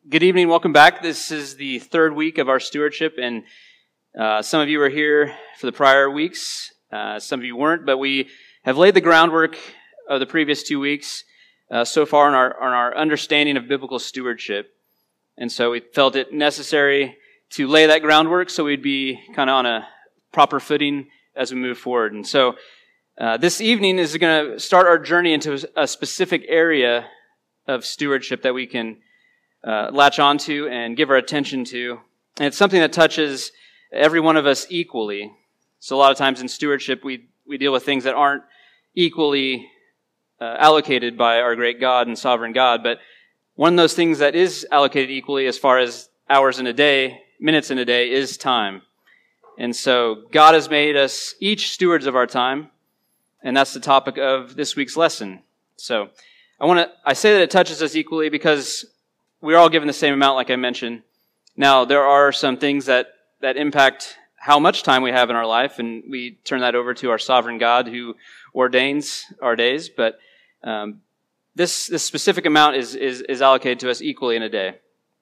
Good evening. Welcome back. This is the third week of our stewardship, and some of you were here for the prior weeks. Some of you weren't, but we have laid the groundwork of the previous 2 weeks so far on our understanding of biblical stewardship. And so we felt it necessary to lay that groundwork so we'd be kind of on a proper footing as we move forward. And so this evening is going to start our journey into a specific area of stewardship that we can latch onto and give our attention to. And it's something that touches every one of us equally. So a lot of times in stewardship, we deal with things that aren't equally allocated by our great God and sovereign God. But one of those things that is allocated equally as far as hours in a day, minutes in a day, is time. And so God has made us each stewards of our time. And that's the topic of this week's lesson. So I say that it touches us equally because we're all given the same amount, like I mentioned. Now, there are some things that impact how much time we have in our life, and we turn that over to our sovereign God who ordains our days. But this specific amount is allocated to us equally in a day.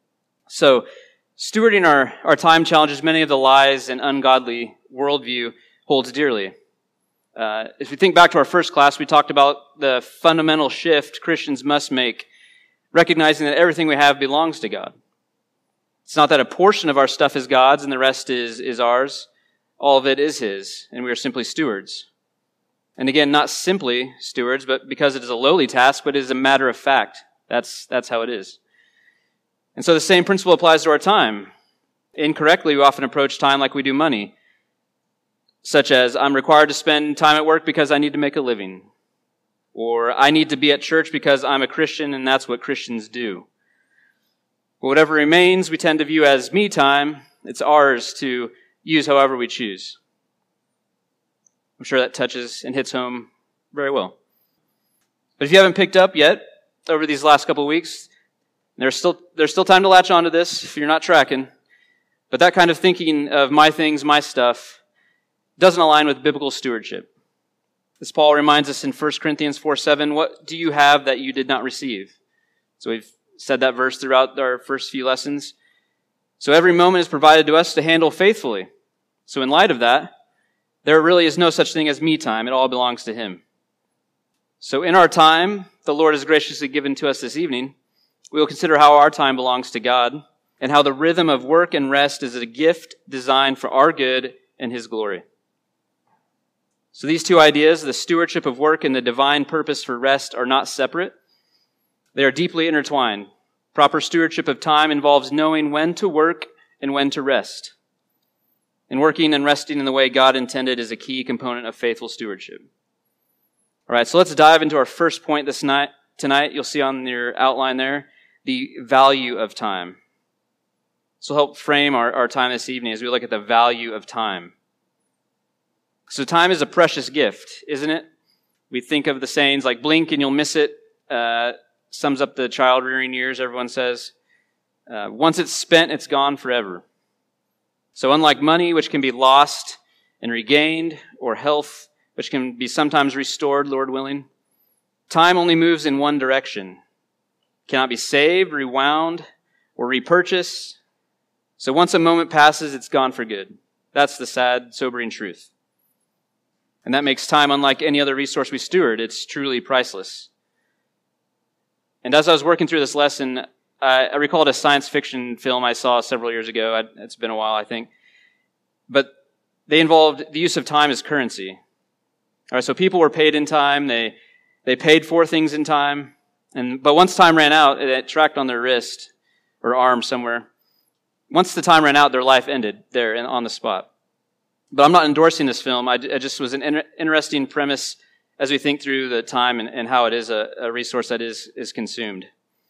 So, stewarding our time challenges many of the lies and ungodly worldview holds dearly. If we think back to our first class, we talked about the fundamental shift Christians must make, recognizing that everything we have belongs to God. It's not that a portion of our stuff is God's and the rest is ours. All of it is His, and we are simply stewards. And again, not simply stewards, but because it is a lowly task, but it is a matter of fact. That's how it is. And so the same principle applies to our time. Incorrectly, we often approach time like we do money, such as, I'm required to spend time at work because I need to make a living. Or I need to be at church because I'm a Christian and that's what Christians do. But whatever remains, we tend to view as me time. It's ours to use however we choose. I'm sure that touches and hits home very well. But if you haven't picked up yet over these last couple of weeks, there's still time to latch onto this if you're not tracking. But that kind of thinking of my things, my stuff, doesn't align with biblical stewardship. As Paul reminds us in 1 Corinthians 4:7, what do you have that you did not receive? So we've said that verse throughout our first few lessons. So every moment is provided to us to handle faithfully. So in light of that, there really is no such thing as me time. It all belongs to Him. So in our time, the Lord has graciously given to us this evening, we will consider how our time belongs to God and how the rhythm of work and rest is a gift designed for our good and His glory. So these two ideas, the stewardship of work and the divine purpose for rest, are not separate. They are deeply intertwined. Proper stewardship of time involves knowing when to work and when to rest. And working and resting in the way God intended is a key component of faithful stewardship. All right, so let's dive into our first point tonight. You'll see on your outline there, the value of time. This will help frame our time this evening as we look at the value of time. So time is a precious gift, isn't it? We think of the sayings like blink and you'll miss it. Sums up the child rearing years, everyone says. Once it's spent, it's gone forever. So unlike money, which can be lost and regained, or health, which can be sometimes restored, Lord willing, time only moves in one direction. Cannot be saved, rewound, or repurchased. So once a moment passes, it's gone for good. That's the sad, sobering truth. And that makes time unlike any other resource we steward. It's truly priceless. And as I was working through this lesson, I recalled a science fiction film I saw several years ago. It's been a while, I think. But they involved the use of time as currency. All right, so people were paid in time. They paid for things in time. But once time ran out, it tracked on their wrist or arm somewhere. Once the time ran out, their life ended there on the spot. But I'm not endorsing this film. I just was an interesting premise as we think through the time and how it is a resource that is consumed.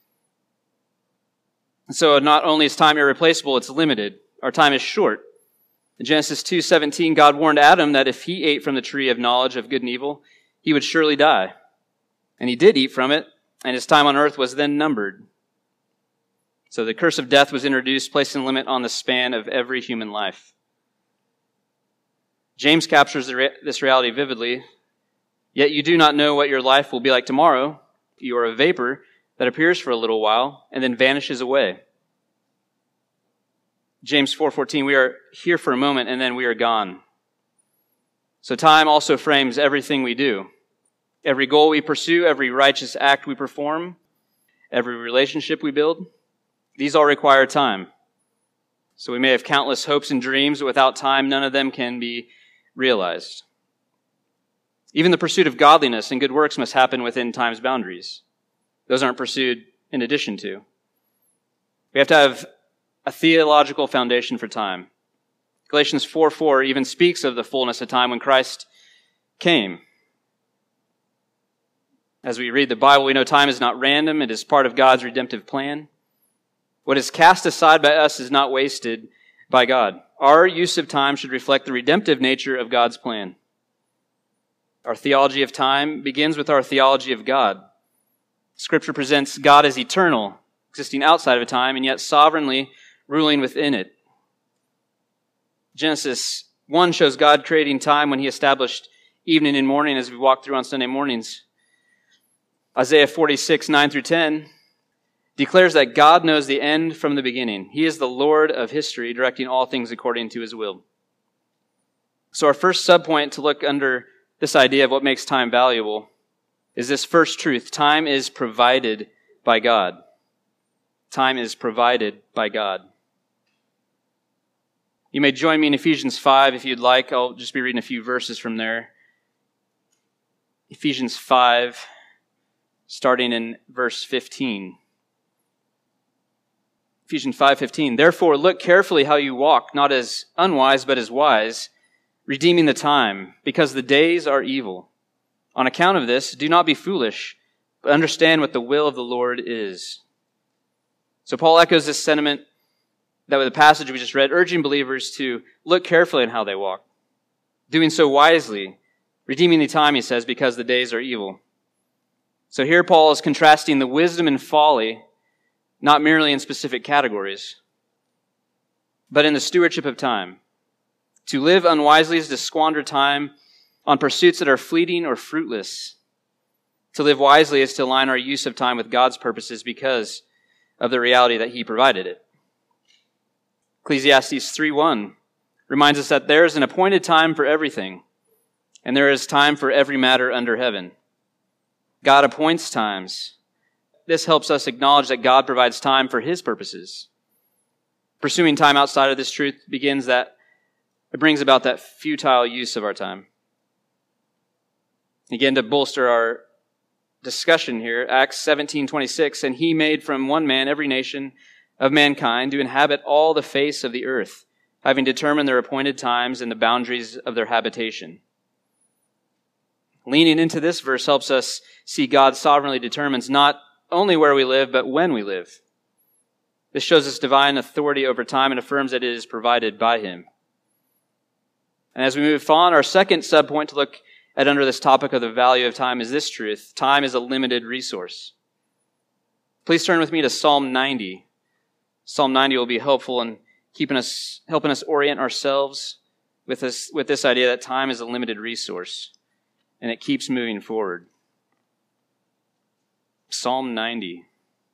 So not only is time irreplaceable, it's limited. Our time is short. In Genesis 2:17, God warned Adam that if he ate from the tree of knowledge of good and evil, he would surely die. And he did eat from it, and his time on earth was then numbered. So the curse of death was introduced, placing a limit on the span of every human life. James captures this reality vividly. Yet you do not know what your life will be like tomorrow. You are a vapor that appears for a little while and then vanishes away. James 4:14, we are here for a moment and then we are gone. So time also frames everything we do. Every goal we pursue, every righteous act we perform, every relationship we build, these all require time. So we may have countless hopes and dreams, but without time, none of them can be realized. Even the pursuit of godliness and good works must happen within time's boundaries. Those aren't pursued in addition to. We have to have a theological foundation for time. Galatians 4:4 even speaks of the fullness of time when Christ came. As we read the Bible, we know time is not random. It is part of God's redemptive plan. What is cast aside by us is not wasted by God. Our use of time should reflect the redemptive nature of God's plan. Our theology of time begins with our theology of God. Scripture presents God as eternal, existing outside of time, and yet sovereignly ruling within it. Genesis 1 shows God creating time when he established evening and morning, as we walk through on Sunday mornings. Isaiah 46, 9 through 10 declares that God knows the end from the beginning. He is the Lord of history, directing all things according to his will. So our first subpoint to look under this idea of what makes time valuable is this first truth. Time is provided by God. Time is provided by God. You may join me in Ephesians 5 if you'd like. I'll just be reading a few verses from there. Ephesians 5, starting in verse 15. Ephesians 5:15. Therefore, look carefully how you walk, not as unwise, but as wise, redeeming the time, because the days are evil. On account of this, do not be foolish, but understand what the will of the Lord is. So Paul echoes this sentiment that with the passage we just read, urging believers to look carefully on how they walk, doing so wisely, redeeming the time, he says, because the days are evil. So here Paul is contrasting the wisdom and folly, not merely in specific categories, but in the stewardship of time. To live unwisely is to squander time on pursuits that are fleeting or fruitless. To live wisely is to align our use of time with God's purposes because of the reality that he provided it. Ecclesiastes 3:1 reminds us that there is an appointed time for everything, and there is time for every matter under heaven. God appoints times. This helps us acknowledge that God provides time for his purposes. Pursuing time outside of this truth it brings about that futile use of our time. Again, to bolster our discussion here, Acts 17:26, and he made from one man every nation of mankind to inhabit all the face of the earth, having determined their appointed times and the boundaries of their habitation. Leaning into this verse helps us see God sovereignly determines not only where we live, but when we live. This shows us divine authority over time and affirms that it is provided by him. And as we move on, our second subpoint to look at under this topic of the value of time is this truth. Time is a limited resource. Please turn with me to Psalm 90. Psalm 90 will be helpful in helping us orient ourselves with this idea that time is a limited resource, and it keeps moving forward. Psalm 90.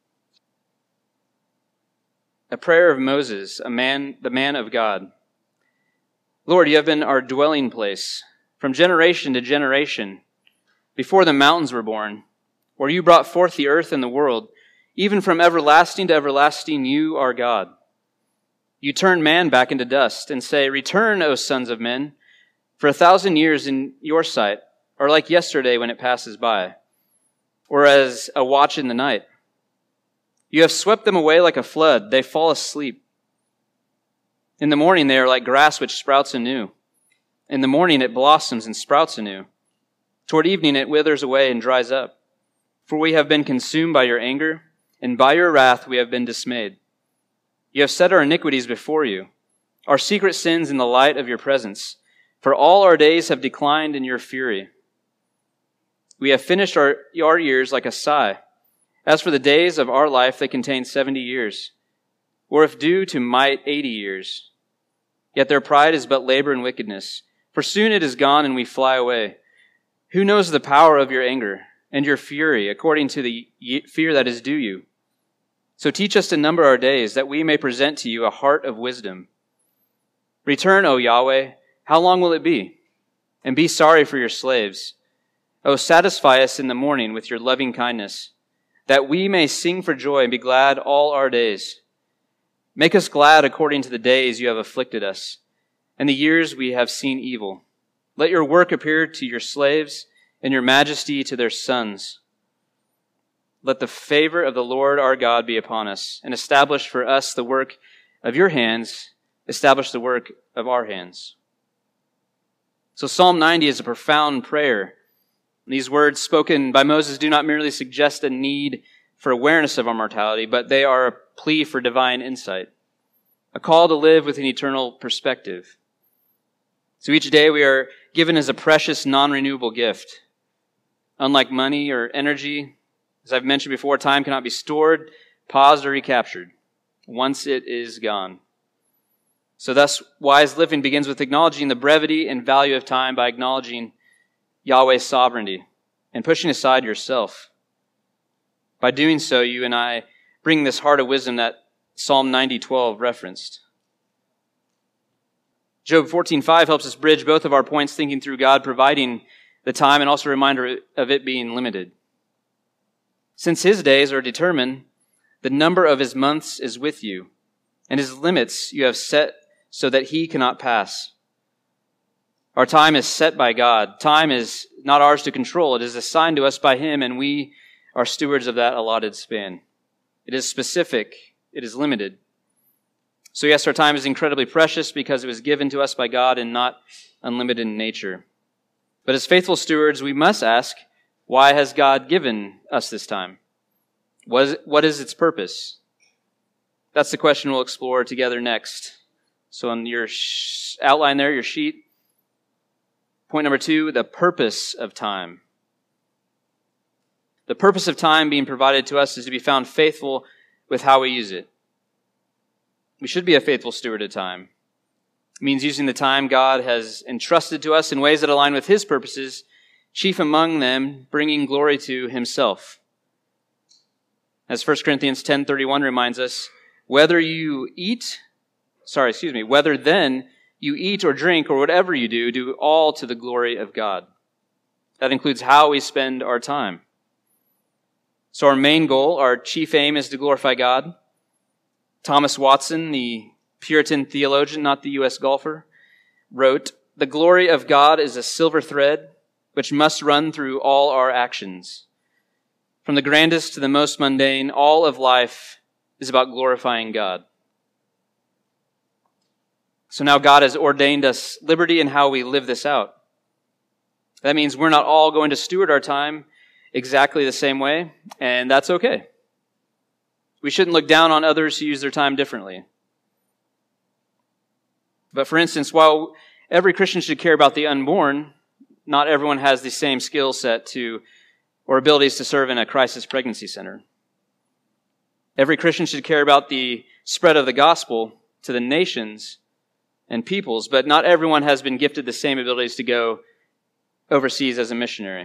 A prayer of Moses, the man of God. Lord, you have been our dwelling place from generation to generation, before the mountains were born, where you brought forth the earth and the world. Even from everlasting to everlasting, you are God. You turn man back into dust and say, return, O sons of men, for 1,000 years in your sight are like yesterday when it passes by, or as a watch in the night. You have swept them away like a flood. They fall asleep. In the morning they are like grass which sprouts anew. In the morning it blossoms and sprouts anew. Toward evening it withers away and dries up. For we have been consumed by your anger, and by your wrath we have been dismayed. You have set our iniquities before you, our secret sins in the light of your presence. For all our days have declined in your fury. We have finished our years like a sigh. As for the days of our life, they contain 70 years, or if due to might, 80 years. Yet their pride is but labor and wickedness, for soon it is gone and we fly away. Who knows the power of your anger and your fury according to the fear that is due you? So teach us to number our days, that we may present to you a heart of wisdom. Return, O Yahweh, how long will it be? And be sorry for your slaves. O satisfy us in the morning with your loving kindness, that we may sing for joy and be glad all our days. Make us glad according to the days you have afflicted us, and the years we have seen evil. Let your work appear to your slaves, and your majesty to their sons. Let the favor of the Lord our God be upon us, and establish for us the work of your hands, establish the work of our hands. So Psalm 90 is a profound prayer. These words spoken by Moses do not merely suggest a need for awareness of our mortality, but they are a plea for divine insight, a call to live with an eternal perspective. So each day we are given as a precious, non-renewable gift. Unlike money or energy, as I've mentioned before, time cannot be stored, paused, or recaptured once it is gone. So thus, wise living begins with acknowledging the brevity and value of time by acknowledging Yahweh's sovereignty and pushing aside yourself. By doing so, you and I bring this heart of wisdom that Psalm 90:12 referenced. Job 14:5 helps us bridge both of our points, thinking through God providing the time and also a reminder of it being limited. Since his days are determined, the number of his months is with you, and his limits you have set so that he cannot pass. Our time is set by God. Time is not ours to control. It is assigned to us by him, and we are stewards of that allotted span. It is specific. It is limited. So yes, our time is incredibly precious because it was given to us by God and not unlimited in nature. But as faithful stewards, we must ask, why has God given us this time? What is its purpose? That's the question we'll explore together next. So on your outline there, your sheet, point number 2, the purpose of time. The purpose of time being provided to us is to be found faithful with how we use it. We should be a faithful steward of time. It means using the time God has entrusted to us in ways that align with his purposes, chief among them bringing glory to himself. As 1 Corinthians 10:31 reminds us, whether then you eat or drink or whatever you do all to the glory of God. That includes how we spend our time. So our main goal, our chief aim, is to glorify God. Thomas Watson, the Puritan theologian, not the U.S. golfer, wrote, "The glory of God is a silver thread which must run through all our actions. From the grandest to the most mundane, all of life is about glorifying God." So now God has ordained us liberty in how we live this out. That means we're not all going to steward our time exactly the same way, and that's okay. We shouldn't look down on others who use their time differently. But for instance, while every Christian should care about the unborn, not everyone has the same skill set or abilities to serve in a crisis pregnancy center. Every Christian should care about the spread of the gospel to the nations and peoples, but not everyone has been gifted the same abilities to go overseas as a missionary.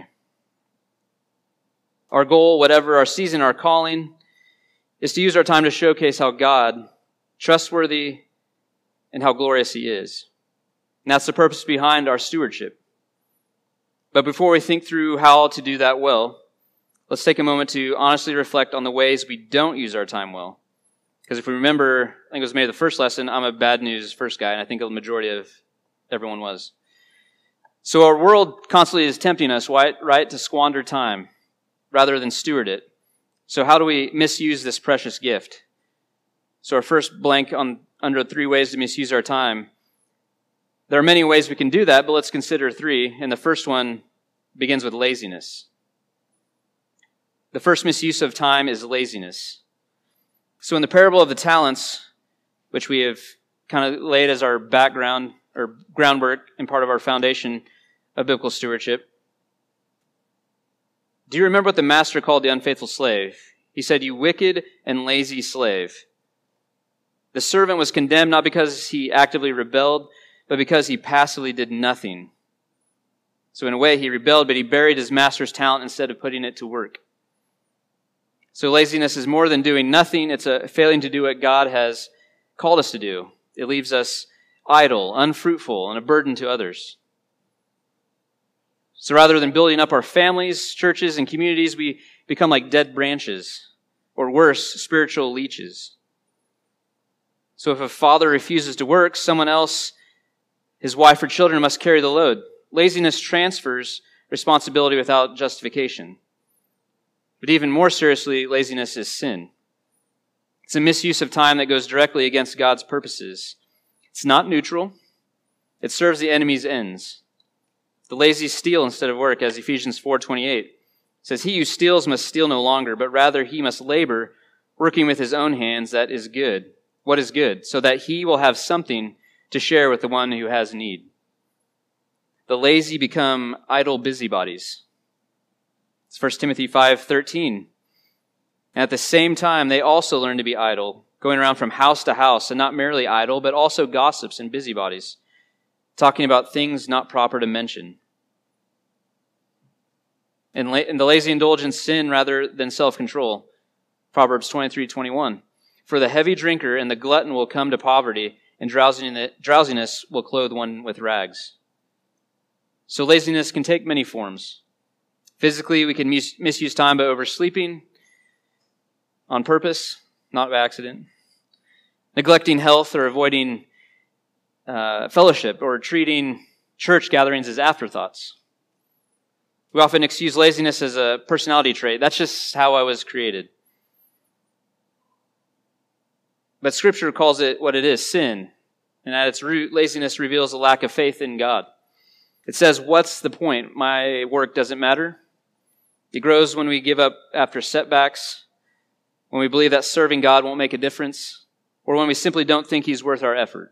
Our goal, whatever our season, our calling, is to use our time to showcase how God, trustworthy, and how glorious he is. And that's the purpose behind our stewardship. But before we think through how to do that well, let's take a moment to honestly reflect on the ways we don't use our time well. Because if we remember, I think it was maybe the first lesson, I'm a bad news first guy, and I think the majority of everyone was. So our world constantly is tempting us, right, to squander time rather than steward it. So how do we misuse this precious gift? So our first blank under 3 ways to misuse our time. There are many ways we can do that, but let's consider 3. And the first one begins with laziness. The first misuse of time is laziness. So in the parable of the talents, which we have kind of laid as our background or groundwork and part of our foundation of biblical stewardship, do you remember what the master called the unfaithful slave? He said, "You wicked and lazy slave." The servant was condemned not because he actively rebelled, but because he passively did nothing. So in a way, he rebelled, but he buried his master's talent instead of putting it to work. So laziness is more than doing nothing. It's a failing to do what God has called us to do. It leaves us idle, unfruitful, and a burden to others. So rather than building up our families, churches, and communities, we become like dead branches, or worse, spiritual leeches. So if a father refuses to work, someone else, his wife or children, must carry the load. Laziness transfers responsibility without justification. But even more seriously, laziness is sin. It's a misuse of time that goes directly against God's purposes. It's not neutral. It serves the enemy's ends. The lazy steal instead of work, as Ephesians 4:28 says, "He who steals must steal no longer, but rather he must labor, working with his own hands, that is good, what is good, so that he will have something to share with the one who has need." The lazy become idle busybodies. It's 1 Timothy 5:13. And at the same time, they also learn to be idle, going around from house to house, and not merely idle, but also gossips and busybodies, talking about things not proper to mention. And the lazy indulge in sin rather than self-control. Proverbs 23:21. "For the heavy drinker and the glutton will come to poverty, and drowsiness will clothe one with rags." So laziness can take many forms. Physically, we can misuse time by oversleeping on purpose, not by accident. Neglecting health or avoiding fellowship or treating church gatherings as afterthoughts. We often excuse laziness as a personality trait. That's just how I was created. But Scripture calls it what it is, sin. And at its root, laziness reveals a lack of faith in God. It says, what's the point? My work doesn't matter. It grows when we give up after setbacks, when we believe that serving God won't make a difference, or when we simply don't think He's worth our effort.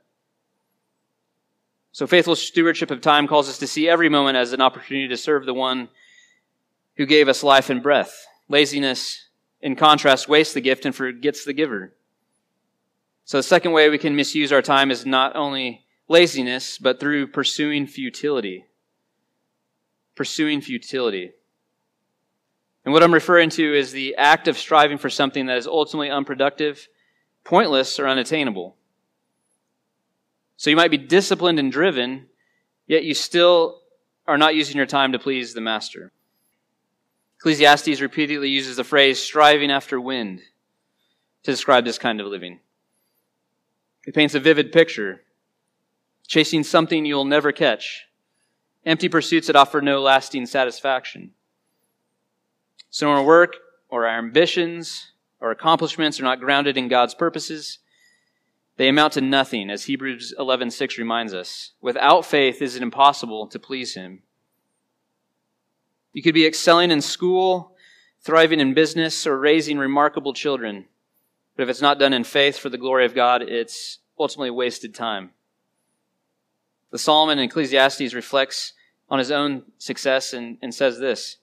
So faithful stewardship of time calls us to see every moment as an opportunity to serve the one who gave us life and breath. Laziness, in contrast, wastes the gift and forgets the giver. So the second way we can misuse our time is not only laziness, but through pursuing futility. Pursuing futility. And what I'm referring to is the act of striving for something that is ultimately unproductive, pointless, or unattainable. So you might be disciplined and driven, yet you still are not using your time to please the master. Ecclesiastes repeatedly uses the phrase striving after wind to describe this kind of living. It paints a vivid picture. Chasing something you'll never catch. Empty pursuits that offer no lasting satisfaction. So our work or our ambitions or accomplishments are not grounded in God's purposes. They amount to nothing, as Hebrews 11:6 reminds us. Without faith, is it impossible to please Him. You could be excelling in school, thriving in business, or raising remarkable children. But if it's not done in faith for the glory of God, it's ultimately wasted time. The Solomon in Ecclesiastes reflects on his own success and says this.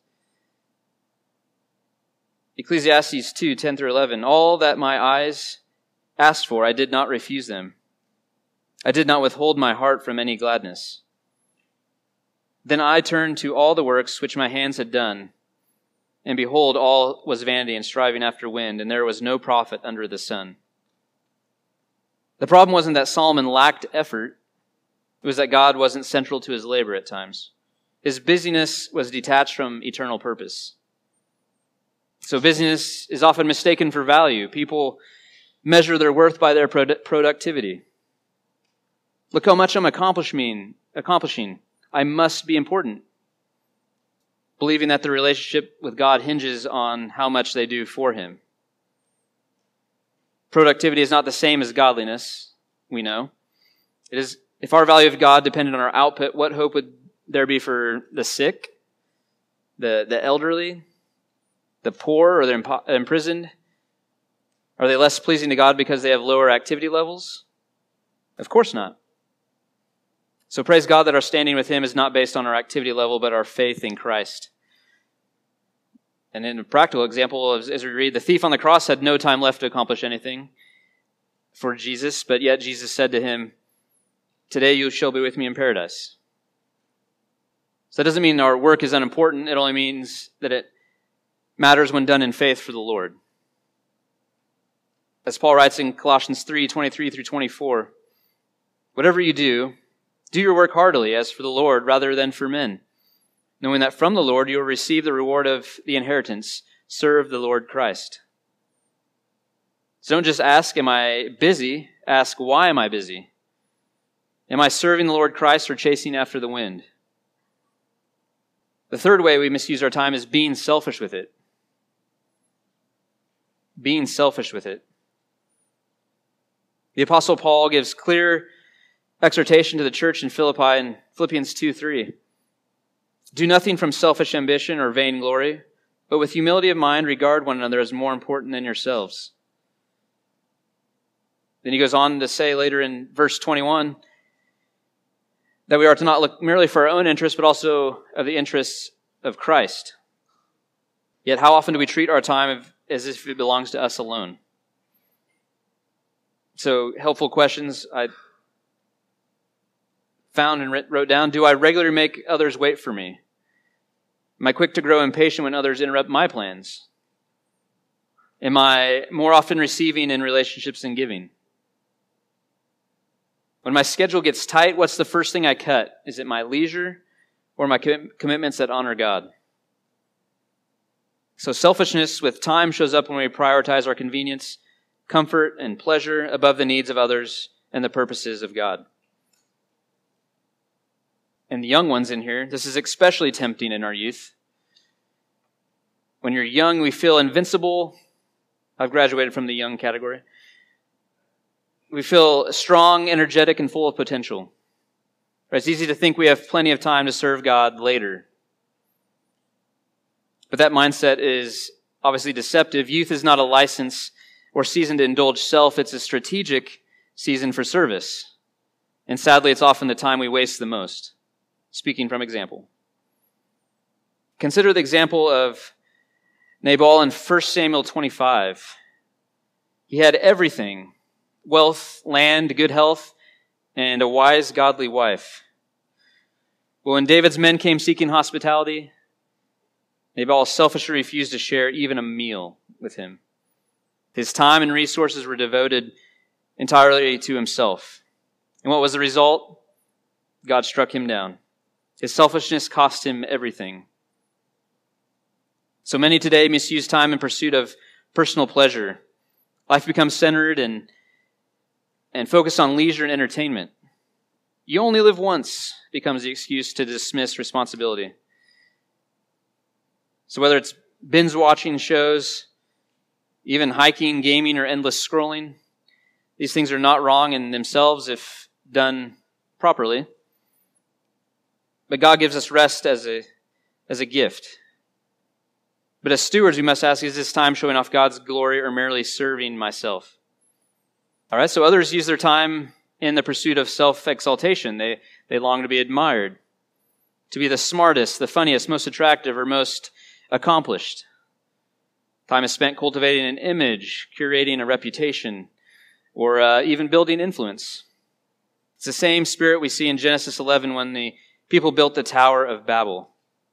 Ecclesiastes 2:10-11. "All that my eyes asked for, I did not refuse them. I did not withhold my heart from any gladness. Then I turned to all the works which my hands had done, and behold, all was vanity and striving after wind, and there was no profit under the sun." The problem wasn't that Solomon lacked effort. It was that God wasn't central to his labor at times. His busyness was detached from eternal purpose. So busyness is often mistaken for value. People measure their worth by their productivity. Look how much I'm accomplishing. I must be important. Believing that the relationship with God hinges on how much they do for Him. Productivity is not the same as godliness, we know. It is. If our value of God depended on our output, what hope would there be for the sick, the elderly, the poor, or the imprisoned? Are they less pleasing to God because they have lower activity levels? Of course not. So praise God that our standing with Him is not based on our activity level, but our faith in Christ. And in a practical example, as we read, the thief on the cross had no time left to accomplish anything for Jesus, but yet Jesus said to him, "Today you shall be with me in paradise." So that doesn't mean our work is unimportant. It only means that it matters when done in faith for the Lord. As Paul writes in Colossians 3:23 through 24, "Whatever you do your work heartily as for the Lord rather than for men, knowing that from the Lord you will receive the reward of the inheritance. Serve the Lord Christ." So don't just ask, am I busy? Ask, why am I busy? Am I serving the Lord Christ or chasing after the wind? The third way we misuse our time is being selfish with it. Being selfish with it. The Apostle Paul gives clear exhortation to the church in Philippi in Philippians 2:3. "Do nothing from selfish ambition or vain glory, but with humility of mind regard one another as more important than yourselves." Then he goes on to say later in verse 21 that we are to not look merely for our own interests, but also of the interests of Christ. Yet how often do we treat our time as if it belongs to us alone? So, helpful questions I found and wrote down. Do I regularly make others wait for me? Am I quick to grow impatient when others interrupt my plans? Am I more often receiving in relationships than giving? When my schedule gets tight, what's the first thing I cut? Is it my leisure or my commitments that honor God? So selfishness with time shows up when we prioritize our convenience, comfort, and pleasure above the needs of others and the purposes of God. And the young ones in here, this is especially tempting in our youth. When you're young, we feel invincible. I've graduated from the young category. We feel strong, energetic, and full of potential. It's easy to think we have plenty of time to serve God later. But that mindset is obviously deceptive. Youth is not a license or season to indulge self. It's a strategic season for service. And sadly, it's often the time we waste the most. Speaking from example. Consider the example of Nabal in 1 Samuel 25. He had everything: wealth, land, good health, and a wise, godly wife. But when David's men came seeking hospitality, Nabal selfishly refused to share even a meal with him. His time and resources were devoted entirely to himself. And what was the result? God struck him down. His selfishness cost him everything. So many today misuse time in pursuit of personal pleasure. Life becomes centered and focused on leisure and entertainment. You only live once becomes the excuse to dismiss responsibility. So whether it's binge watching shows, even hiking, gaming, or endless scrolling, these things are not wrong in themselves if done properly. But God gives us rest as a gift. But as stewards, we must ask, is this time showing off God's glory or merely serving myself? All right, so others use their time in the pursuit of self-exaltation. They long to be admired, to be the smartest, the funniest, most attractive, or most accomplished. Time is spent cultivating an image, curating a reputation, or even building influence. It's the same spirit we see in Genesis 11 when the people built the Tower of Babel.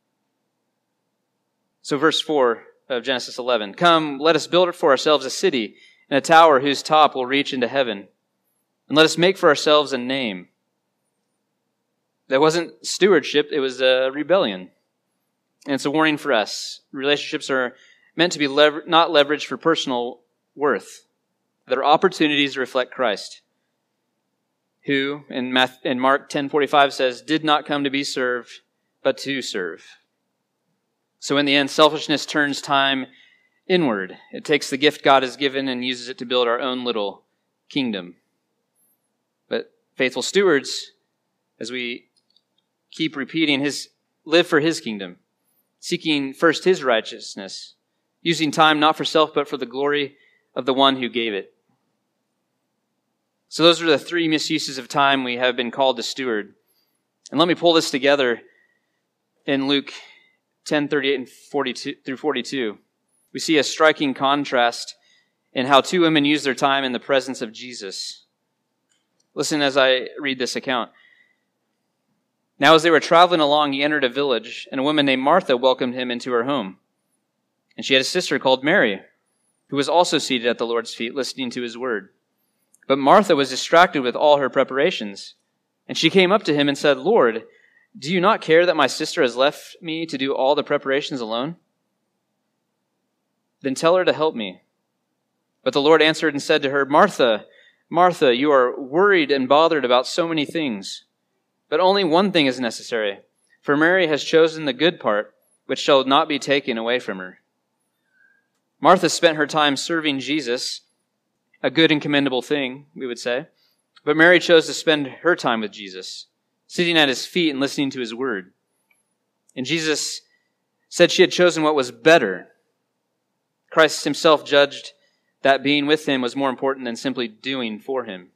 So verse 4 of Genesis 11, "Come, let us build for ourselves a city and a tower whose top will reach into heaven. And let us make for ourselves a name." That wasn't stewardship, it was a rebellion. And it's a warning for us. Relationships are meant to be not leveraged for personal worth. They're opportunities to reflect Christ, who, in Mark 10:45 says, "did not come to be served, but to serve." So in the end, selfishness turns time inward. It takes the gift God has given and uses it to build our own little kingdom. But faithful stewards, as we keep repeating, live for His kingdom, seeking first His righteousness, using time not for self, but for the glory of the one who gave it. So those are the three misuses of time we have been called to steward. And let me pull this together in Luke 10:38 and 42 through 42. We see a striking contrast in how two women use their time in the presence of Jesus. Listen as I read this account. "Now as they were traveling along, he entered a village, and a woman named Martha welcomed him into her home. And she had a sister called Mary, who was also seated at the Lord's feet, listening to his word. But Martha was distracted with all her preparations. And she came up to him and said, Lord, do you not care that my sister has left me to do all the preparations alone? Then tell her to help me. But the Lord answered and said to her, Martha, Martha, you are worried and bothered about so many things. But only one thing is necessary. For Mary has chosen the good part, which shall not be taken away from her. Martha spent her time serving Jesus, a good and commendable thing, we would say. But Mary chose to spend her time with Jesus, sitting at his feet and listening to his word. And Jesus said she had chosen what was better. Christ himself judged that being with him was more important than simply doing for him.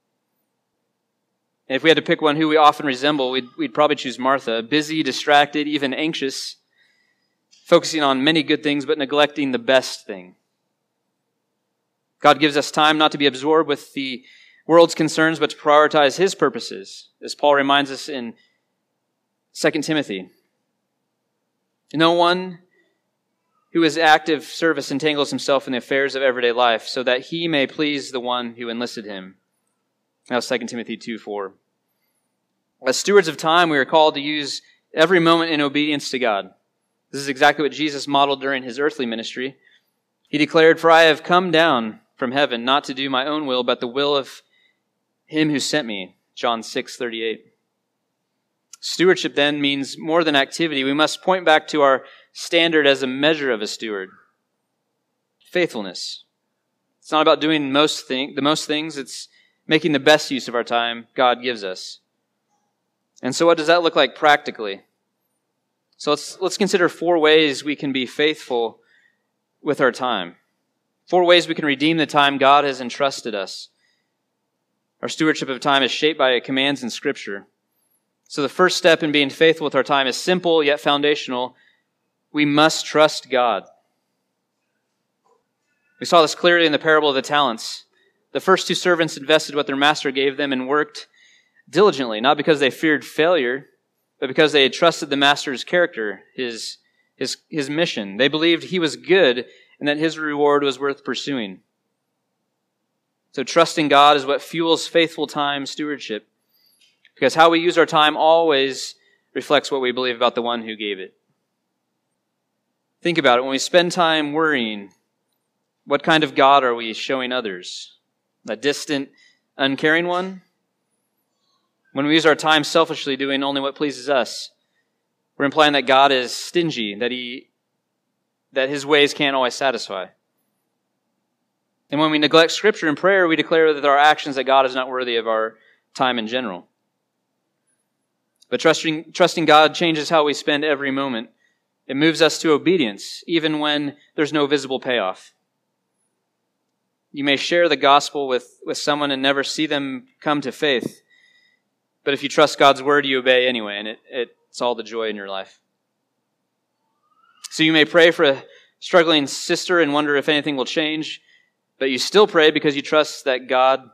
And if we had to pick one who we often resemble, we'd probably choose Martha, busy, distracted, even anxious, focusing on many good things but neglecting the best thing. God gives us time not to be absorbed with the world's concerns, but to prioritize his purposes, as Paul reminds us in 2 Timothy. No one who is active service entangles himself in the affairs of everyday life, so that he may please the one who enlisted him. That was 2 Timothy 2:4. As stewards of time, we are called to use every moment in obedience to God. This is exactly what Jesus modeled during his earthly ministry. He declared, For I have come down from heaven, not to do my own will, but the will of him who sent me. John 6:38. Stewardship then means more than activity. We must point back to our standard as a measure of a steward. Faithfulness. It's not about doing the most things. It's making the best use of our time God gives us. And so what does that look like practically? So let's consider 4 ways we can be faithful with our time. 4 ways we can redeem the time God has entrusted us. Our stewardship of time is shaped by commands in Scripture. So the first step in being faithful with our time is simple yet foundational. We must trust God. We saw this clearly in the parable of the talents. The first 2 servants invested what their master gave them and worked diligently, not because they feared failure, but because they had trusted the master's character, his mission. They believed he was good and that his reward was worth pursuing. So trusting God is what fuels faithful time stewardship, because how we use our time always reflects what we believe about the one who gave it. Think about it. When we spend time worrying, what kind of God are we showing others? A distant, uncaring one? When we use our time selfishly doing only what pleases us, we're implying that God is stingy, that his ways can't always satisfy. And when we neglect Scripture and prayer, we declare with our actions that God is not worthy of our time in general. But trusting God changes how we spend every moment. It moves us to obedience, even when there's no visible payoff. You may share the gospel with someone and never see them come to faith. But if you trust God's word, you obey anyway, and it's all the joy in your life. So you may pray for a struggling sister and wonder if anything will change, but you still pray because you trust that God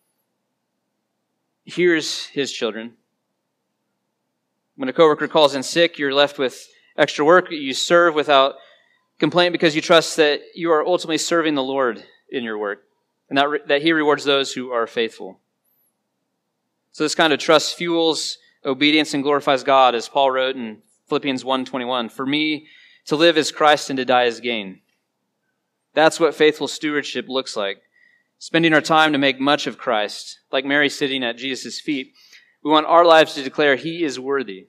hears his children. When a coworker calls in sick, you're left with extra work. You serve without complaint because you trust that you are ultimately serving the Lord in your work, and that he rewards those who are faithful. So this kind of trust fuels obedience and glorifies God, as Paul wrote in Philippians 1:21. For me, to live is Christ and to die is gain. That's what faithful stewardship looks like. Spending our time to make much of Christ, like Mary sitting at Jesus' feet. We want our lives to declare he is worthy.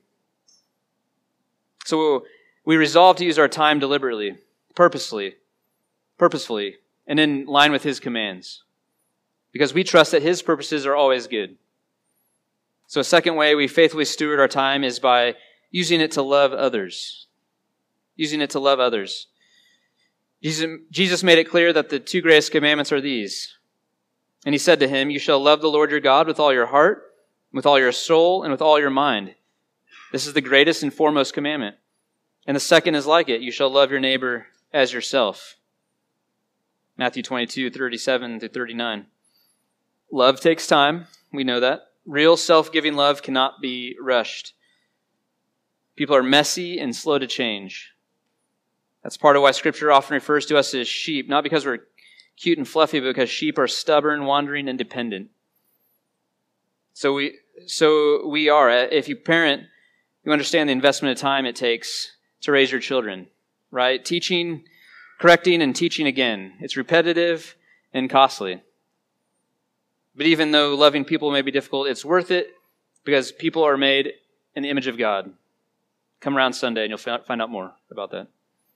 So we resolve to use our time deliberately, purposefully, and in line with his commands, because we trust that his purposes are always good. So a second way we faithfully steward our time is by using it to love others. Using it to love others. Jesus made it clear that the 2 greatest commandments are these. And he said to him, you shall love the Lord your God with all your heart, with all your soul, and with all your mind. This is the greatest and foremost commandment. And the second is like it. You shall love your neighbor as yourself. Matthew 22:37-39. Love takes time. We know that. Real self-giving love cannot be rushed. People are messy and slow to change. That's part of why Scripture often refers to us as sheep, not because we're cute and fluffy, but because sheep are stubborn, wandering, and dependent. So we are. If you parent, you understand the investment of time it takes to raise your children, right? Teaching, correcting, and teaching again. It's repetitive and costly. But even though loving people may be difficult, it's worth it because people are made in the image of God. Come around Sunday and you'll find out more about that.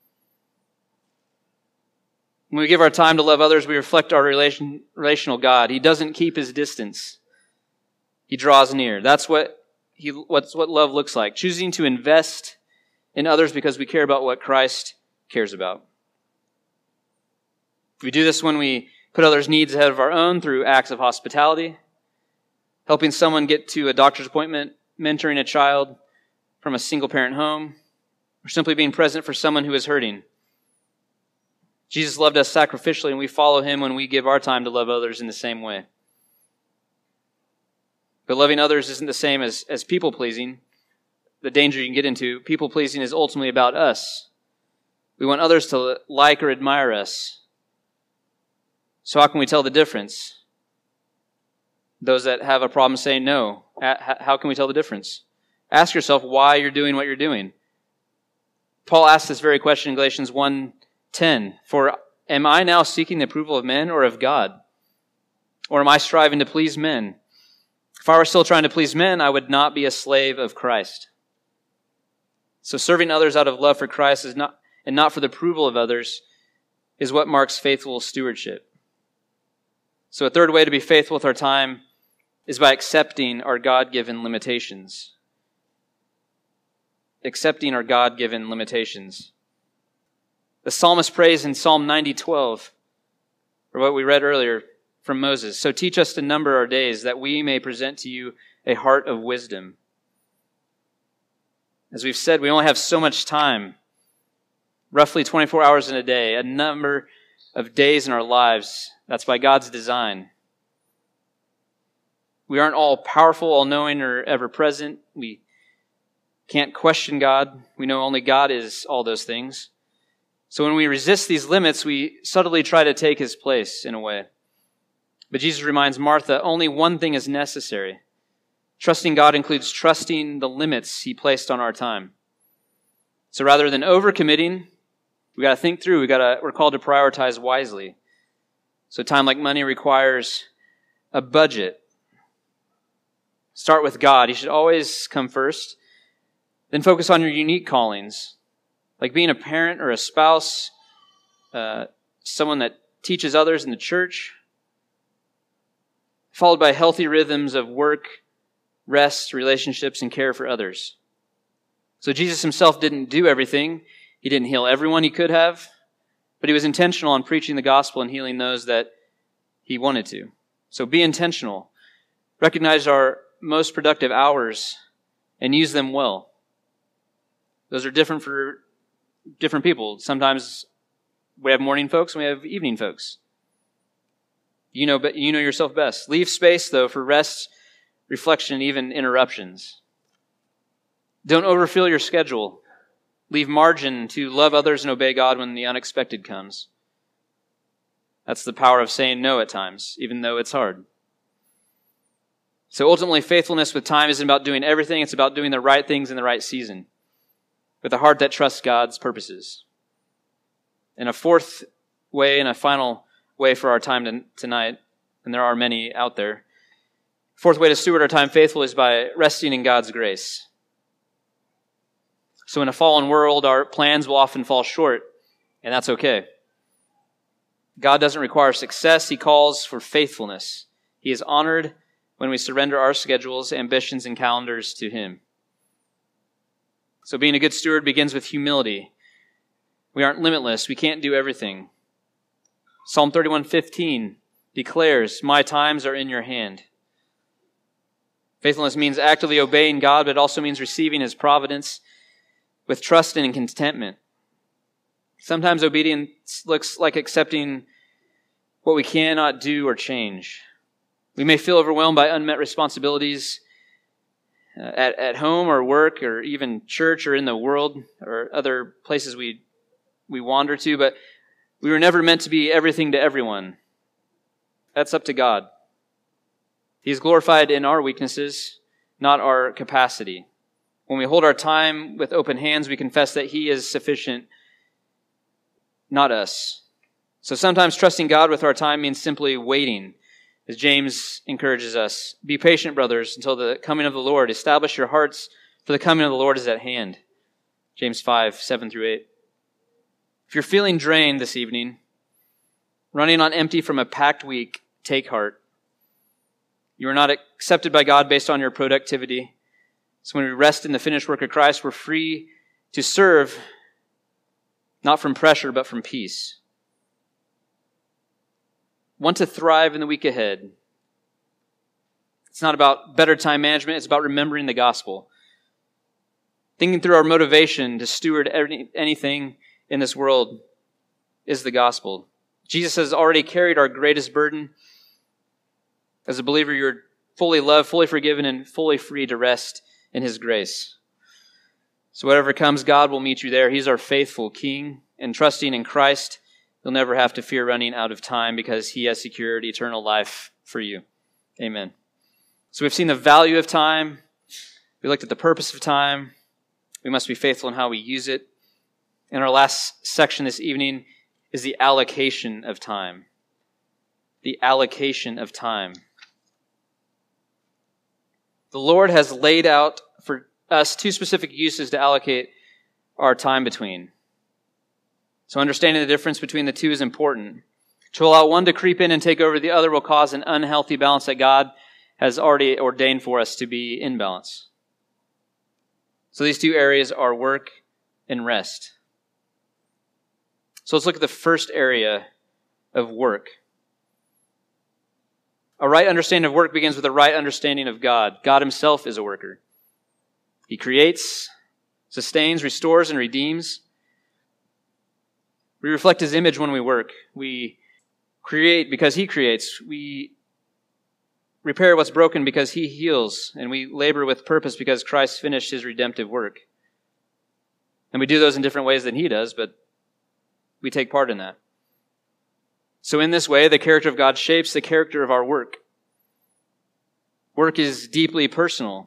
When we give our time to love others, we reflect our relational God. He doesn't keep his distance. He draws near. That's what love looks like. Choosing to invest in others because we care about what Christ cares about. We do this when we put others' needs ahead of our own through acts of hospitality, helping someone get to a doctor's appointment, mentoring a child from a single-parent home, or simply being present for someone who is hurting. Jesus loved us sacrificially, and we follow him when we give our time to love others in the same way. But loving others isn't the same as people-pleasing. The danger you can get into, people-pleasing is ultimately about us. We want others to like or admire us. So how can we tell the difference? Those that have a problem saying no, how can we tell the difference? Ask yourself why you're doing what you're doing. Paul asked this very question in Galatians 1:10. For am I now seeking the approval of men or of God? Or am I striving to please men? If I were still trying to please men, I would not be a slave of Christ. So serving others out of love for Christ and not for the approval of others is what marks faithful stewardship. So a third way to be faithful with our time is by accepting our God-given limitations. Accepting our God-given limitations. The psalmist prays in Psalm 90:12, or what we read earlier from Moses. So teach us to number our days, that we may present to you a heart of wisdom. As we've said, we only have so much time, roughly 24 hours in a day, a number of days in our lives. That's by God's design. We aren't all powerful, all-knowing, or ever-present. We can't question God. We know only God is all those things. So when we resist these limits, we subtly try to take his place in a way. But Jesus reminds Martha, only one thing is necessary. Trusting God includes trusting the limits he placed on our time. So rather than overcommitting, we got to think through. We're called to prioritize wisely. So time, like money, requires a budget. Start with God. He should always come first. Then focus on your unique callings, like being a parent or a spouse, someone that teaches others in the church, followed by healthy rhythms of work, rest, relationships, and care for others. So Jesus himself didn't do everything. He didn't heal everyone he could have, but he was intentional on preaching the gospel and healing those that he wanted to. So be intentional. Recognize our most productive hours and use them well. Those are different for different people. Sometimes we have morning folks and we have evening folks. You know yourself best. Leave space, though, for rest, reflection, and even interruptions. Don't overfill your schedule. Leave margin to love others and obey God when the unexpected comes. That's the power of saying no at times, even though it's hard. So ultimately, faithfulness with time isn't about doing everything. It's about doing the right things in the right season, with a heart that trusts God's purposes. And a fourth way and a final way for our time tonight, and there are many out there. Fourth way to steward our time faithful is by resting in God's grace. So in a fallen world, our plans will often fall short, and that's okay. God doesn't require success. He calls for faithfulness. He is honored when we surrender our schedules, ambitions, and calendars to him. So being a good steward begins with humility. We aren't limitless. We can't do everything. Psalm 31:15 declares, "My times are in your hand." Faithfulness means actively obeying God, but it also means receiving his providence with trust and contentment. Sometimes obedience looks like accepting what we cannot do or change. We may feel overwhelmed by unmet responsibilities at home or work or even church or in the world or other places we we wander to, but we were never meant to be everything to everyone. That's up to God. He's glorified in our weaknesses, not our capacity. When we hold our time with open hands, we confess that He is sufficient, not us. So sometimes trusting God with our time means simply waiting, as James encourages us. Be patient, brothers, until the coming of the Lord. Establish your hearts, for the coming of the Lord is at hand. James 5, 7 through 8. If you're feeling drained this evening, running on empty from a packed week, take heart. You are not accepted by God based on your productivity. So when we rest in the finished work of Christ, we're free to serve, not from pressure, but from peace. Want to thrive in the week ahead. It's not about better time management, it's about remembering the gospel. Thinking through our motivation to steward anything in this world is the gospel. Jesus has already carried our greatest burden. As a believer, you're fully loved, fully forgiven, and fully free to rest in His grace. So whatever comes, God will meet you there. He's our faithful King, and trusting in Christ, you'll never have to fear running out of time because He has secured eternal life for you. Amen. So we've seen the value of time. We looked at the purpose of time. We must be faithful in how we use it. And our last section this evening is the allocation of time. The allocation of time. The Lord has laid out for us two specific uses to allocate our time between. So understanding the difference between the two is important. To allow one to creep in and take over the other will cause an unhealthy balance that God has already ordained for us to be in balance. So these two areas are work and rest. So let's look at the first area of work. A right understanding of work begins with a right understanding of God. God Himself is a worker. He creates, sustains, restores, and redeems. We reflect His image when we work. We create because He creates. We repair what's broken because He heals. And we labor with purpose because Christ finished His redemptive work. And we do those in different ways than He does, but we take part in that. So in this way, the character of God shapes the character of our work. Work is deeply personal.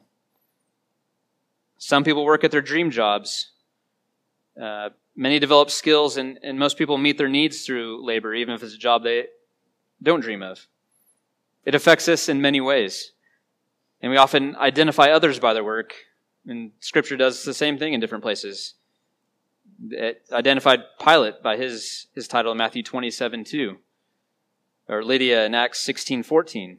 Some people work at their dream jobs. Many develop skills, and most people meet their needs through labor, even if it's a job they don't dream of. It affects us in many ways. And we often identify others by their work, and Scripture does the same thing in different places. It identified Pilate by his title in Matthew 27:2, or Lydia in Acts 16:14.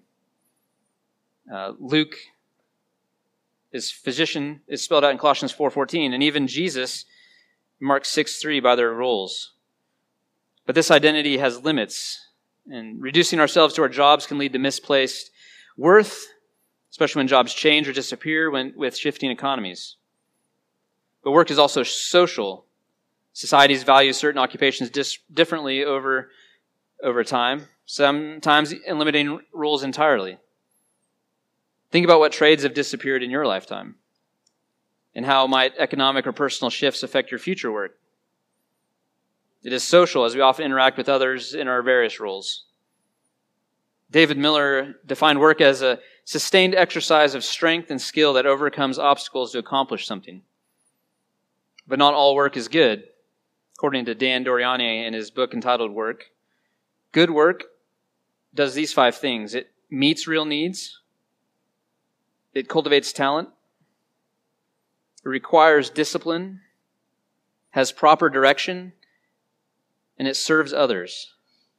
Luke, his physician, is spelled out in Colossians 4:14, and even Jesus, Mark 6:3, by their roles. But this identity has limits, and reducing ourselves to our jobs can lead to misplaced worth, especially when jobs change or disappear with shifting economies. But work is also social. Societies value certain occupations differently over time, sometimes eliminating roles entirely. Think about what trades have disappeared in your lifetime, and how might economic or personal shifts affect your future work. It is social, as we often interact with others in our various roles. David Miller defined work as a sustained exercise of strength and skill that overcomes obstacles to accomplish something. But not all work is good. According to Dan Doriani in his book entitled Work, good work does these 5 things. It meets real needs. It cultivates talent. It requires discipline, has proper direction, and it serves others.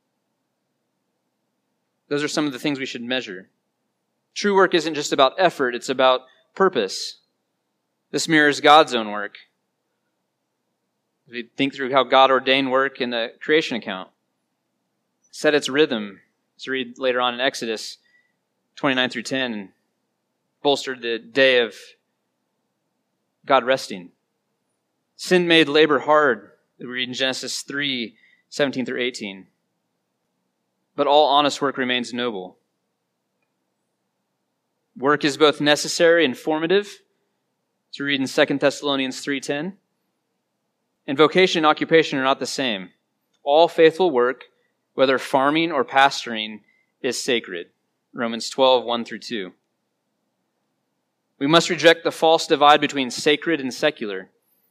Those are some of the things we should measure. True work isn't just about effort, it's about purpose. This mirrors God's own work. We think through how God ordained work in the creation account. Set its rhythm. Let's read later on in Exodus 29 through 10, and bolstered the day of God resting. Sin made labor hard. We read in Genesis 3, 17 through 18. But all honest work remains noble. Work is both necessary and formative. To read in 2 Thessalonians 3:10. And vocation and occupation are not the same. All faithful work, whether farming or pastoring, is sacred. Romans 12, 1 through 2. We must reject the false divide between sacred and secular.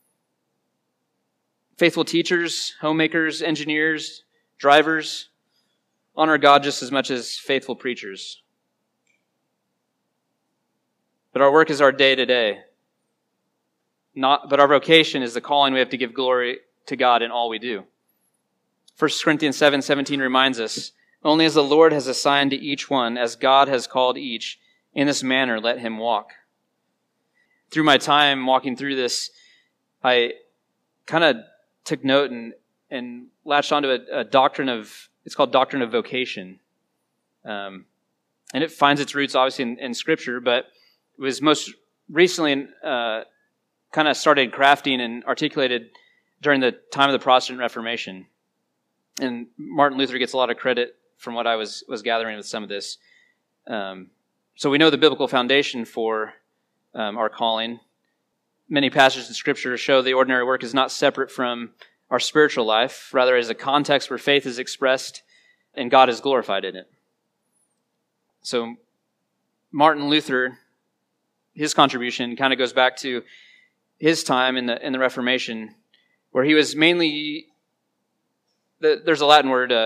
Faithful teachers, homemakers, engineers, drivers honor God just as much as faithful preachers. But our work is our day-to-day. But our vocation is the calling we have to give glory to God in all we do. 1 Corinthians 7:17 reminds us, only as the Lord has assigned to each one, as God has called each, in this manner let him walk. Through my time walking through this, I kind of took note and latched onto a doctrine of, it's called doctrine of vocation. And it finds its roots obviously in Scripture, but it was most recently kind of started crafting and articulated during the time of the Protestant Reformation. And Martin Luther gets a lot of credit from what I was gathering with some of this. So we know the biblical foundation for our calling. Many passages in Scripture show the ordinary work is not separate from our spiritual life, rather is a context where faith is expressed and God is glorified in it. So Martin Luther, his contribution kind of goes back to his time in the Reformation, where he was mainly, there's a Latin word,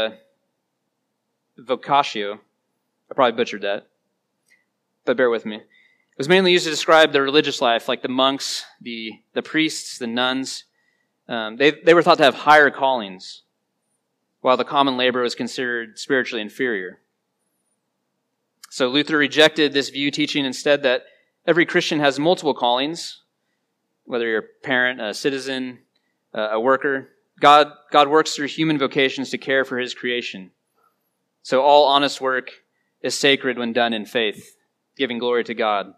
vocatio. I probably butchered that, but bear with me. It was mainly used to describe the religious life, like the monks, the priests, the nuns. They were thought to have higher callings, while the common laborer was considered spiritually inferior. So Luther rejected this view, teaching instead that every Christian has multiple callings, whether you're a parent, a citizen, a worker. God works through human vocations to care for his creation. So all honest work is sacred when done in faith, giving glory to God.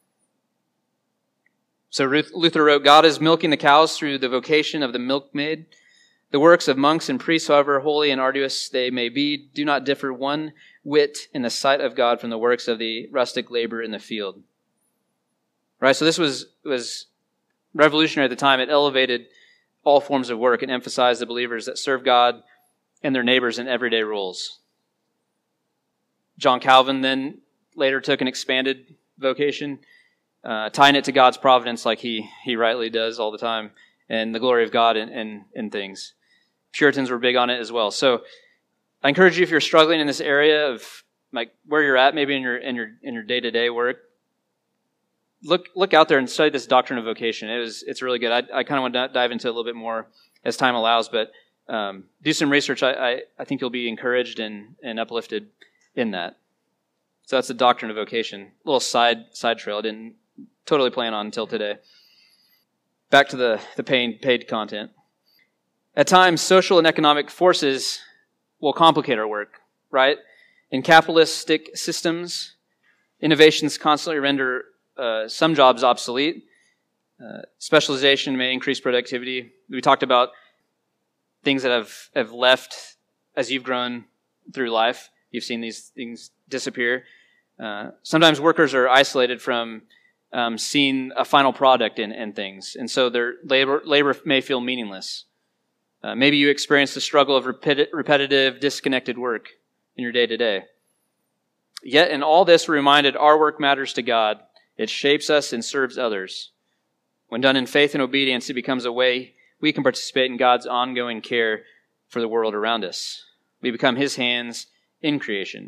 So Luther wrote, God is milking the cows through the vocation of the milkmaid. The works of monks and priests, however holy and arduous they may be, do not differ one whit in the sight of God from the works of the rustic laborer in the field. Right, so this was revolutionary at the time. It elevated all forms of work and emphasized the believers that serve God and their neighbors in everyday roles. John Calvin then later took an expanded vocation, tying it to God's providence like he rightly does all the time, and the glory of God in things. Puritans were big on it as well. So I encourage you, if you're struggling in this area of like where you're at, maybe in your day-to-day work, look out there and study this doctrine of vocation. It's really good. I kind of want to dive into it a little bit more as time allows, but do some research. I think you'll be encouraged and uplifted in that. So that's the doctrine of vocation. A little side trail I didn't totally plan on until today. Back to the paid content. At times, social and economic forces will complicate our work, right? In capitalistic systems, innovations constantly render some jobs obsolete. Specialization may increase productivity. We talked about things that have left as you've grown through life. You've seen these things disappear. Sometimes workers are isolated from seeing a final product in things, and so their labor may feel meaningless. Maybe you experience the struggle of repetitive, disconnected work in your day-to-day. Yet in all this, we're reminded our work matters to God. It shapes us and serves others. When done in faith and obedience, it becomes a way we can participate in God's ongoing care for the world around us. We become His hands in creation.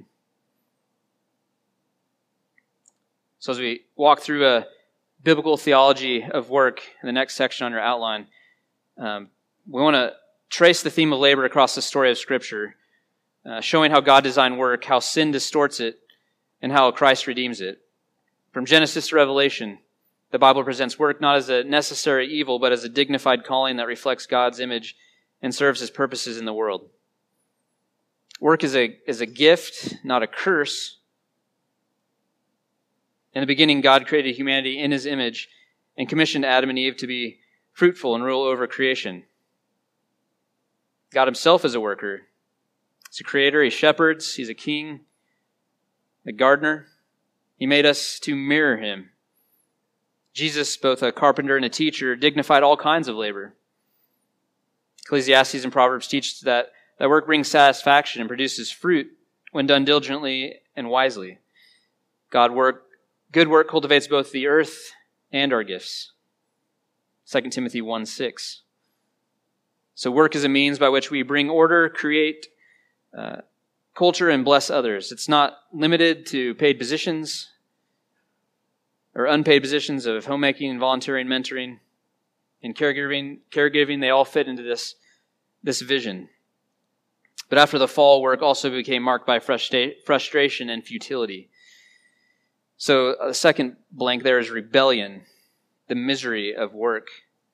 So as we walk through a biblical theology of work in the next section on your outline, we want to trace the theme of labor across the story of Scripture, showing how God designed work, how sin distorts it, and how Christ redeems it. From Genesis to Revelation, the Bible presents work not as a necessary evil, but as a dignified calling that reflects God's image and serves His purposes in the world. Work is a gift, not a curse. In the beginning, God created humanity in His image and commissioned Adam and Eve to be fruitful and rule over creation. God Himself is a worker. He's a creator, He shepherds, He's a king, a gardener. He made us to mirror Him. Jesus, both a carpenter and a teacher, dignified all kinds of labor. Ecclesiastes and Proverbs teach that work brings satisfaction and produces fruit when done diligently and wisely. Good work cultivates both the earth and our gifts. 2 Timothy 1:6. So work is a means by which we bring order, create culture, and bless others. It's not limited to paid positions or unpaid positions of homemaking and volunteering, mentoring, and caregiving. They all fit into this vision. But after the fall, work also became marked by frustration and futility. So the second blank there is rebellion, the misery of work.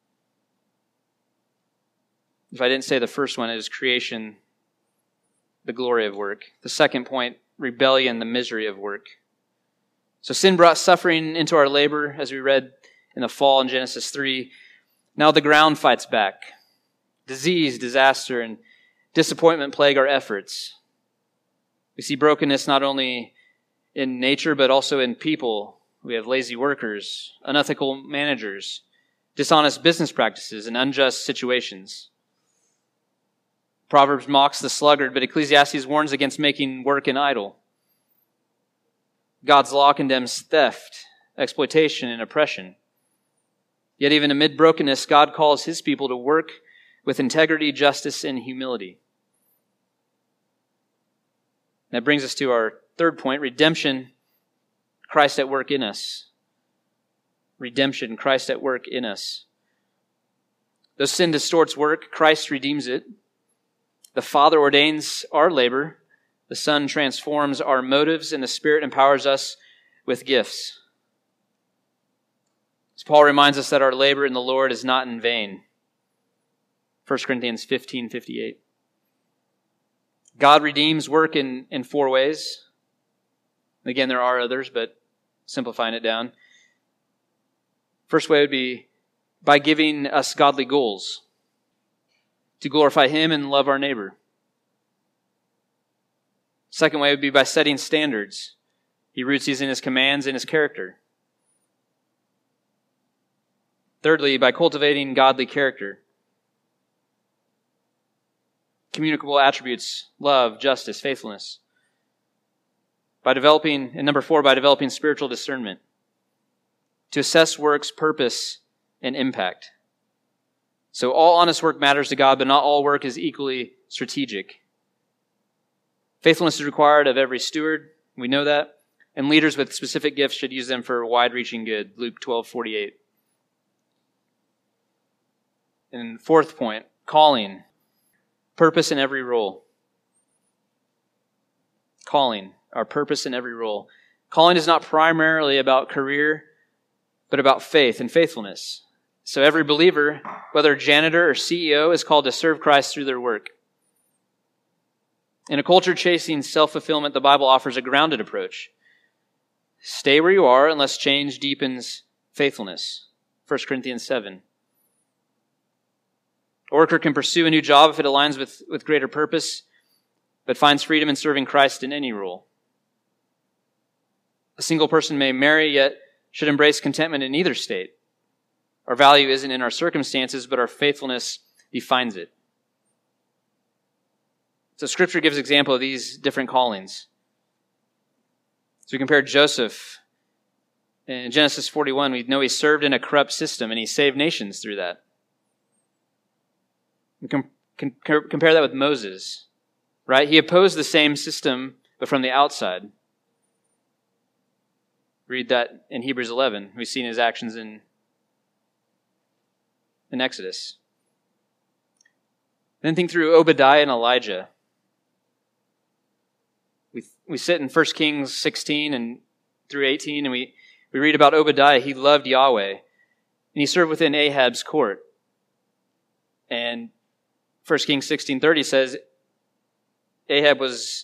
If I didn't say the first one, it is creation, the glory of work. The second point, rebellion, the misery of work. So sin brought suffering into our labor, as we read in the fall in Genesis 3. Now the ground fights back. Disease, disaster, and disappointment plague our efforts. We see brokenness not only in nature, but also in people. We have lazy workers, unethical managers, dishonest business practices, and unjust situations. Proverbs mocks the sluggard, but Ecclesiastes warns against making work an idol. God's law condemns theft, exploitation, and oppression. Yet even amid brokenness, God calls his people to work with integrity, justice, and humility. That brings us to our third point, redemption, Christ at work in us. Redemption, Christ at work in us. Though sin distorts work, Christ redeems it. The Father ordains our labor. The Son transforms our motives, and the Spirit empowers us with gifts. As Paul reminds us that our labor in the Lord is not in vain. 1 Corinthians 15:58. God redeems work in four ways. Again, there are others, but simplifying it down. First way would be by giving us godly goals to glorify him and love our neighbor. Second way would be by setting standards. He roots these in his commands and his character. Thirdly, by cultivating godly character. Communicable attributes, love, justice, faithfulness. And number four, by developing spiritual discernment to assess work's purpose and impact. So all honest work matters to God, but not all work is equally strategic. Faithfulness is required of every steward. We know that. And leaders with specific gifts should use them for wide-reaching good. Luke 12:48. And fourth point, calling. Purpose in every role. Calling. Our purpose in every role. Calling is not primarily about career, but about faith and faithfulness. So every believer, whether janitor or CEO, is called to serve Christ through their work. In a culture chasing self-fulfillment, the Bible offers a grounded approach. Stay where you are unless change deepens faithfulness. 1 Corinthians 7. A worker can pursue a new job if it aligns with greater purpose, but finds freedom in serving Christ in any role. A single person may marry, yet should embrace contentment in either state. Our value isn't in our circumstances, but our faithfulness defines it. So Scripture gives example of these different callings. So we compare Joseph. In Genesis 41, we know he served in a corrupt system, and he saved nations through that. We can compare that with Moses, right? He opposed the same system, but from the outside. Read that in Hebrews 11. We've seen his actions in Exodus. Then think through Obadiah and Elijah. We sit in 1 Kings 16 and through 18, and we read about Obadiah. He loved Yahweh, and he served within Ahab's court. And 1 Kings 16:30 says Ahab says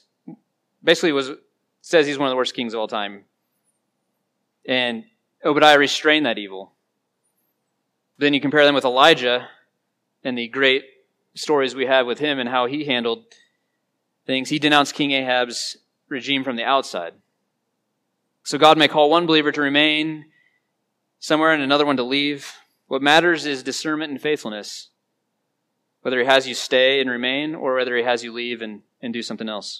he's one of the worst kings of all time. And Obadiah restrained that evil. Then you compare them with Elijah and the great stories we have with him and how he handled things. He denounced King Ahab's regime from the outside. So God may call one believer to remain somewhere and another one to leave. What matters is discernment and faithfulness. whether he has you stay and remain or whether he has you leave and do something else.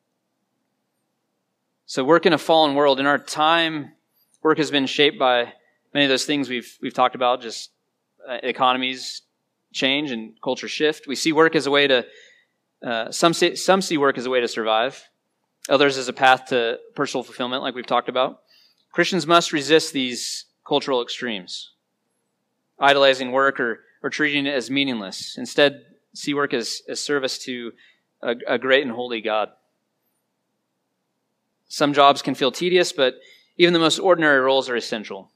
So work in a fallen world. In our time, work has been shaped by many of those things we've talked about, just economies change and culture shift. We see work as a way to, some see work as a way to survive. Others as a path to personal fulfillment, like we've talked about. Christians must resist these cultural extremes, idolizing work or treating it as meaningless. Instead, see work as service to a great and holy God. Some jobs can feel tedious, but even the most ordinary roles are essential.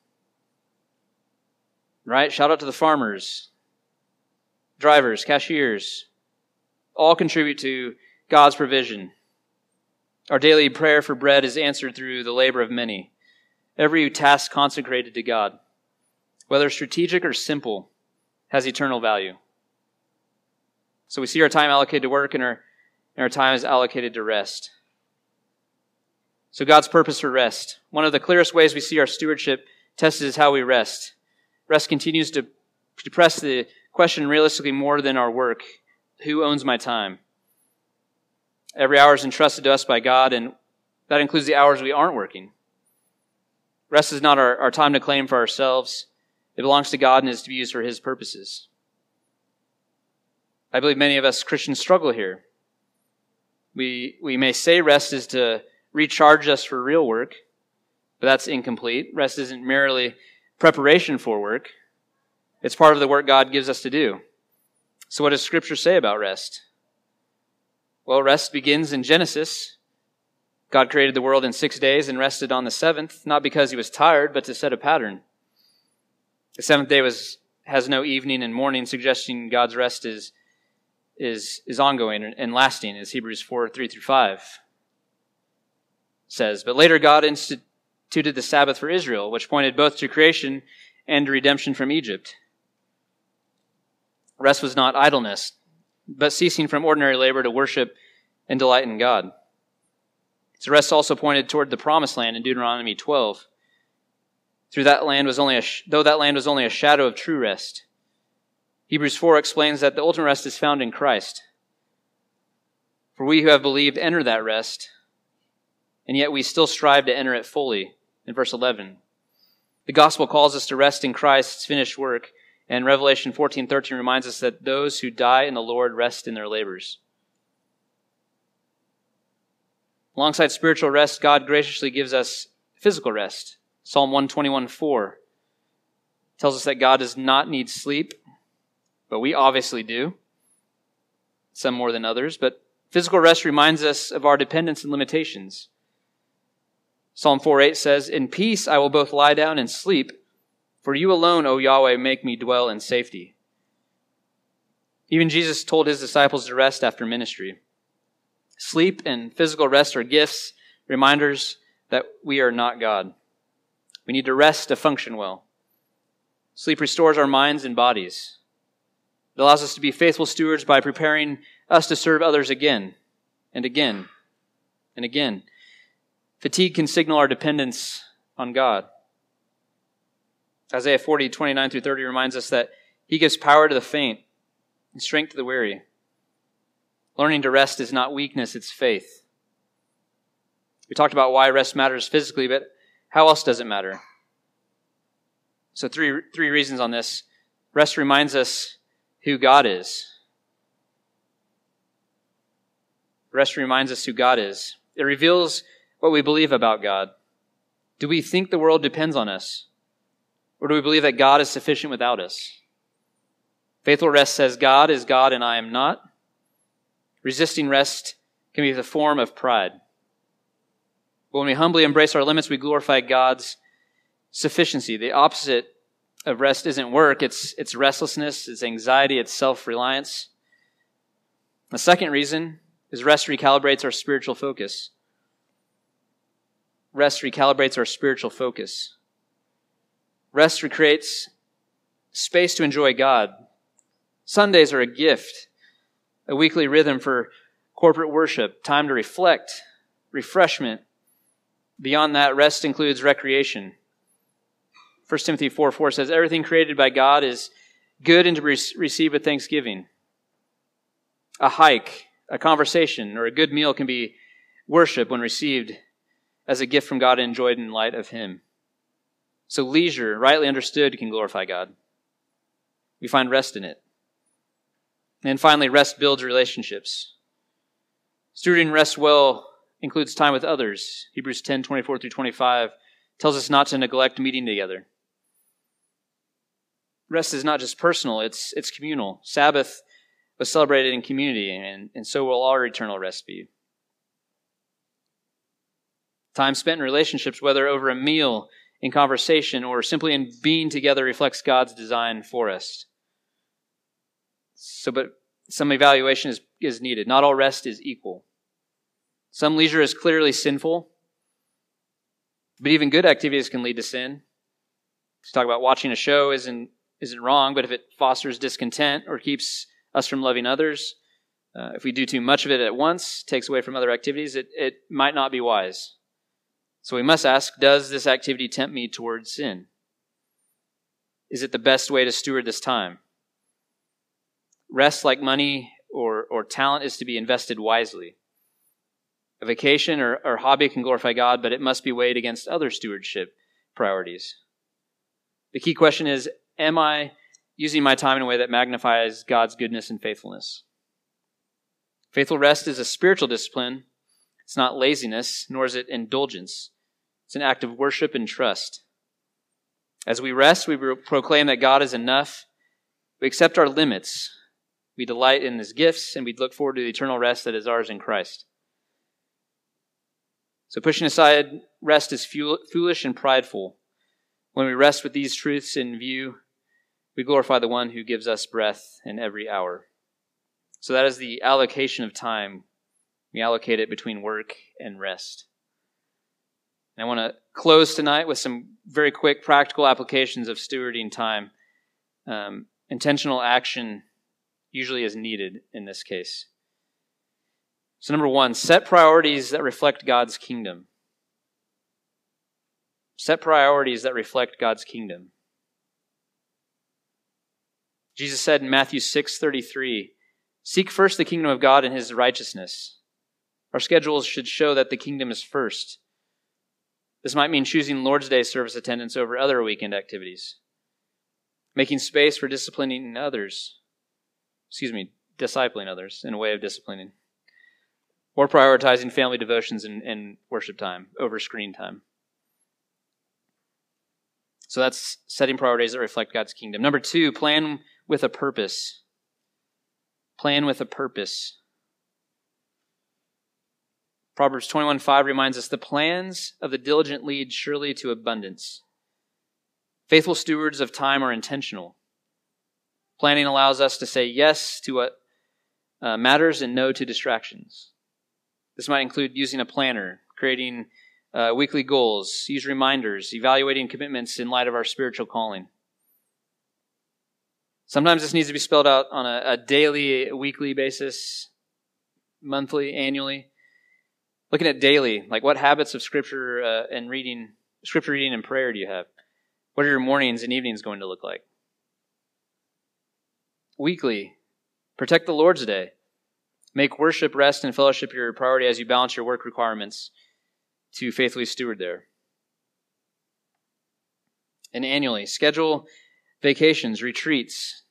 Right? Shout out to the farmers, drivers, cashiers. All contribute to God's provision. Our daily prayer for bread is answered through the labor of many. Every task consecrated to God, whether strategic or simple, has eternal value. So we see our time allocated to work and our time is allocated to rest. So God's purpose for rest. One of the clearest ways we see our stewardship tested is how we rest. Rest continues to press the question realistically more than our work. Who owns my time? Every hour is entrusted to us by God, and that includes the hours we aren't working. Rest is not our time to claim for ourselves. It belongs to God and is to be used for His purposes. I believe many of us Christians struggle here. We may say rest is to recharge us for real work, but that's incomplete. Rest isn't merely preparation for work. It's part of the work God gives us to do. So what does Scripture say about rest? Well, rest begins in Genesis. God created the world in 6 days and rested on the seventh, not because He was tired, but to set a pattern. The seventh day has no evening and morning, suggesting God's rest is ongoing and lasting, as Hebrews 4:3-5 says. But later God instituted the Sabbath for Israel, which pointed both to creation and to redemption from Egypt. Rest was not idleness, but ceasing from ordinary labor to worship and delight in God. So rest also pointed toward the promised land in Deuteronomy 12. Though that land was only a shadow of true rest. Hebrews 4 explains that the ultimate rest is found in Christ. For we who have believed enter that rest, and yet we still strive to enter it fully, in verse 11. The gospel calls us to rest in Christ's finished work, and Revelation 14:13 reminds us that those who die in the Lord rest in their labors. Alongside spiritual rest, God graciously gives us physical rest. Psalm 121:4 tells us that God does not need sleep, but we obviously do, some more than others. But physical rest reminds us of our dependence and limitations. Psalm 4:8 says, "In peace I will both lie down and sleep, for you alone, O Yahweh, make me dwell in safety." Even Jesus told His disciples to rest after ministry. Sleep and physical rest are gifts, reminders that we are not God. We need to rest to function well. Sleep restores our minds and bodies. It allows us to be faithful stewards by preparing us to serve others again and again and again. Fatigue can signal our dependence on God. Isaiah 40:29-30 reminds us that He gives power to the faint and strength to the weary. Learning to rest is not weakness, it's faith. We talked about why rest matters physically, but how else does it matter? So three reasons on this. Rest reminds us who God is. Rest reminds us who God is. It reveals what we believe about God. Do we think the world depends on us? Or do we believe that God is sufficient without us? Faithful rest says God is God and I am not. Resisting rest can be the form of pride. But when we humbly embrace our limits, we glorify God's sufficiency. The opposite of rest isn't work, it's restlessness, it's anxiety, it's self-reliance. The second reason is rest recalibrates our spiritual focus. Rest recalibrates our spiritual focus. Rest recreates space to enjoy God. Sundays are a gift, a weekly rhythm for corporate worship, time to reflect, refreshment. Beyond that, rest includes recreation. 1 Timothy 4:4 says, "Everything created by God is good and to be received with thanksgiving." A hike, a conversation, or a good meal can be worship when received as a gift from God and enjoyed in light of Him. So leisure, rightly understood, can glorify God. We find rest in it. And finally, rest builds relationships. Stewarding rest well includes time with others. Hebrews 10:24-25 tells us not to neglect meeting together. Rest is not just personal, it's communal. Sabbath was celebrated in community, and so will our eternal rest be. Time spent in relationships, whether over a meal, in conversation, or simply in being together, reflects God's design for us. But some evaluation is needed. Not all rest is equal. Some leisure is clearly sinful, but even good activities can lead to sin. Let's talk about watching a show isn't wrong, but if it fosters discontent or keeps us from loving others, if we do too much of it at once, takes away from other activities, it might not be wise. So we must ask, does this activity tempt me towards sin? Is it the best way to steward this time? Rest, like money or talent, is to be invested wisely. A vacation or hobby can glorify God, but it must be weighed against other stewardship priorities. The key question is, am I using my time in a way that magnifies God's goodness and faithfulness? Faithful rest is a spiritual discipline. It's not laziness, nor is it indulgence. It's an act of worship and trust. As we rest, we proclaim that God is enough. We accept our limits. We delight in His gifts, and we look forward to the eternal rest that is ours in Christ. So pushing aside rest is foolish and prideful. When we rest with these truths in view, we glorify the one who gives us breath in every hour. So that is the allocation of time. We allocate it between work and rest. And I want to close tonight with some very quick practical applications of stewarding time. Intentional action usually is needed in this case. So number one, set priorities that reflect God's kingdom. Set priorities that reflect God's kingdom. Jesus said in Matthew 6:33, "Seek first the kingdom of God and His righteousness." Our schedules should show that the kingdom is first. This might mean choosing Lord's Day service attendance over other weekend activities. Making space for disciplining others in a way of disciplining. Or prioritizing family devotions and worship time over screen time. So that's setting priorities that reflect God's kingdom. Number two, plan with a purpose. Plan with a purpose. Proverbs 21:5 reminds us, the plans of the diligent lead surely to abundance. Faithful stewards of time are intentional. Planning allows us to say yes to what matters and no to distractions. This might include using a planner, creating weekly goals, use reminders, evaluating commitments in light of our spiritual calling. Sometimes this needs to be spelled out on a daily, weekly basis, monthly, annually. Looking at daily, like what habits of scripture reading and prayer do you have? What are your mornings and evenings going to look like? Weekly, protect the Lord's Day. Make worship, rest, and fellowship your priority as you balance your work requirements to faithfully steward there. And annually, schedule vacations, retreats,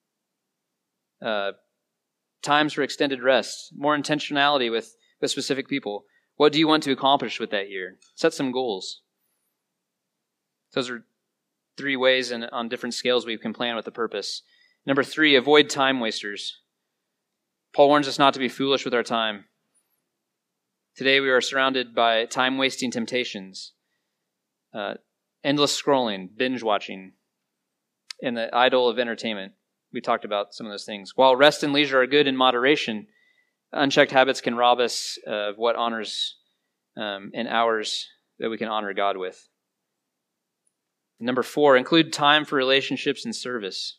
times for extended rest, more intentionality with specific people. What do you want to accomplish with that year? Set some goals. Those are 3 ways on different scales we can plan with a purpose. Number 3, avoid time wasters. Paul warns us not to be foolish with our time. Today we are surrounded by time-wasting temptations, endless scrolling, binge watching, and the idol of entertainment. We talked about some of those things. While rest and leisure are good in moderation, unchecked habits can rob us of what honors and hours that we can honor God with. Number 4, include time for relationships and service.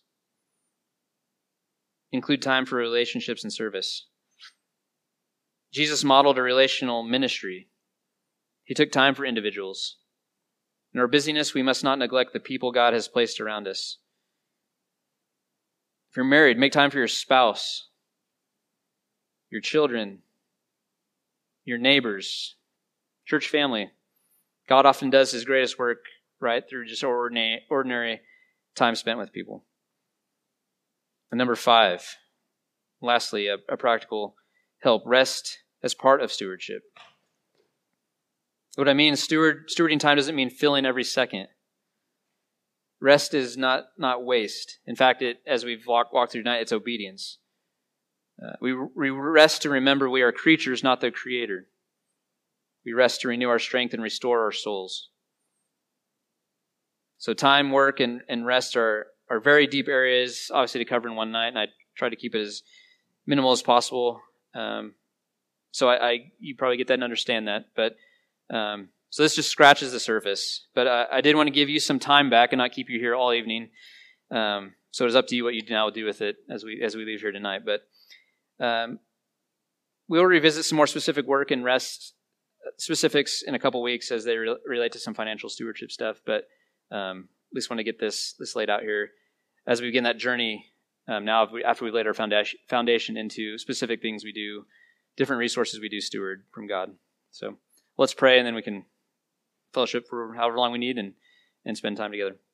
Include time for relationships and service. Jesus modeled a relational ministry. He took time for individuals. In our busyness, we must not neglect the people God has placed around us. If you're married, make time for your spouse. your children, your neighbors, church family. God often does his greatest work, right, through just ordinary time spent with people. And number 5, lastly, a practical help. Rest as part of stewardship. What I mean, stewarding time doesn't mean filling every second. Rest is not waste. In fact, as we've walked through tonight, it's obedience. We rest to remember we are creatures, not the Creator. We rest to renew our strength and restore our souls. So time, work, and rest are very deep areas, obviously, to cover in one night, and I try to keep it as minimal as possible. So you probably get that and understand that. But so this just scratches the surface. But I did want to give you some time back and not keep you here all evening. So it's up to you what you now do with it as we leave here tonight. But we'll revisit some more specific work and rest specifics in a couple weeks as they relate to some financial stewardship stuff. But at least want to get this laid out here as we begin that journey. Now, after we've laid our foundation into specific things we do, different resources we do steward from God. So let's pray, and then we can fellowship for however long we need and spend time together.